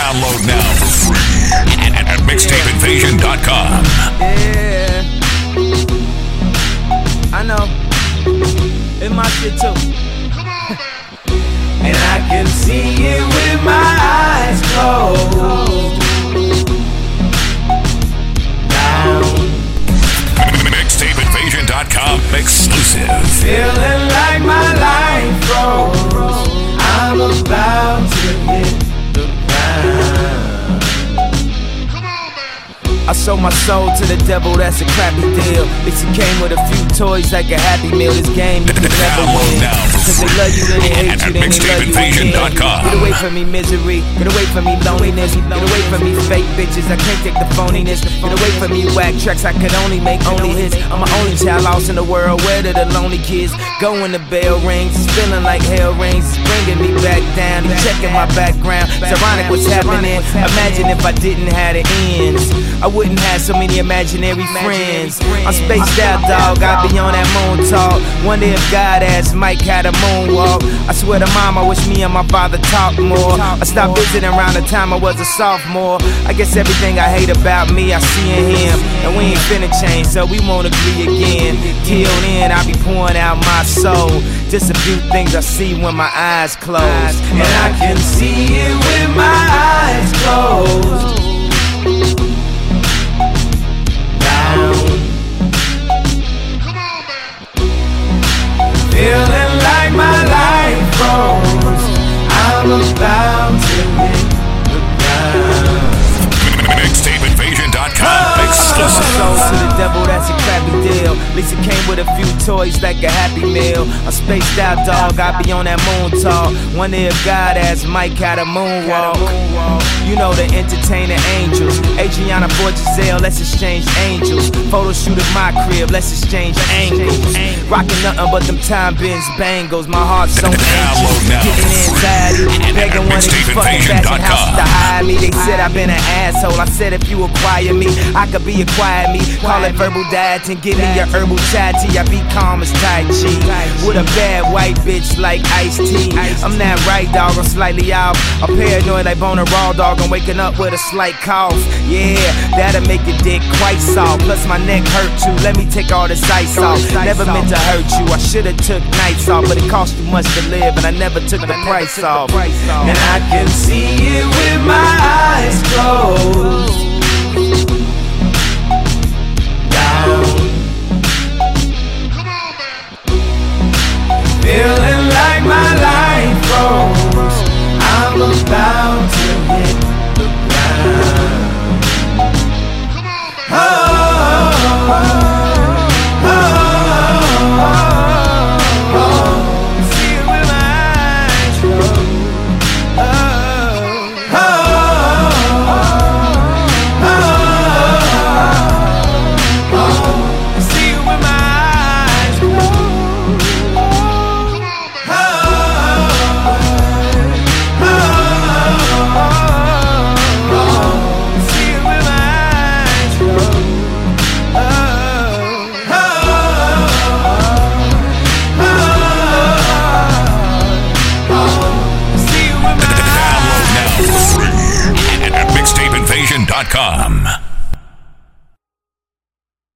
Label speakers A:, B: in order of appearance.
A: Download now for free at mixtapeinvasion.com.
B: Yeah, I know. It's my shit too. And I can see it with my eyes closed. Down.
A: Mixtapeinvasion.com exclusive.
B: Feeling like my life froze. I'm about to hit the ground. I sold my soul to the devil, that's a crappy deal. At least it came with a few toys like a Happy Meal. This game you can never win, cause they love you, then they hate you, then they love you again. Get away from me misery, get away from me loneliness, get away from me fake bitches, I can't take the phoniness. Get away from me whack tracks, I could only make only hits. I'm my only child lost in the world, where do the lonely kids go when the bell rings? It's feeling like hell rings, it's bringing me back down. You checking my background, it's ironic what's happening. Imagine if I didn't have the ends, I wouldn't have so many imaginary friends. I'm spaced out, dog, I be on that moon talk. Wonder if God asked Mike how to moonwalk. I swear to mom, I wish me and my father talked more. I stopped visiting around the time I was a sophomore. I guess everything I hate about me, I see in him. And we ain't finna change, so we won't agree again. Till then, I be pouring out my soul. Just a few things I see when my eyes close. And I can see it with my eyes closed. Feeling like my life froze. I'm about to hit the ground.
A: Mixtapeinvasion.com exclusive.
B: Sold to the devil, that's a crappy deal. At least it came with a few toys like a Happy Meal. I'm spaced out, dog, I be on that moon talk. Wonder if God asked Mike how to moonwalk. You know the entertainer angels. Adriana for Giselle, let's exchange angels. Photo shoot at my crib, let's exchange angles. Rockin' nothing but them time bends bangles. My heart's so anxious, getting anxiety. Begging one of these fucking fashion houses to hire me. They said I've been an asshole. I said if you acquire me, I could be acquired me. Call it verbal dieting, give me your herbal chai tea. I be calm as Tai Chi. With a bad white bitch like Ice-T. I'm not right, dog, I'm slightly off. I'm paranoid like Boner Raw, dog. I'm waking up with a slight cough. Yeah, that'll make your dick quite soft. Plus my neck hurt too, let me take all this ice off. Never meant to hurt you, I should've took nights off. But it cost too much to live and I never took the price off. And I can see it with my eyes closed. Feeling like my life froze. I'm about to hit the ground. Oh, oh, oh, oh. See it with my eyes closed. Oh, oh, oh, oh, oh. See it with my eyes closed.
A: Mixtapeinvasion.com.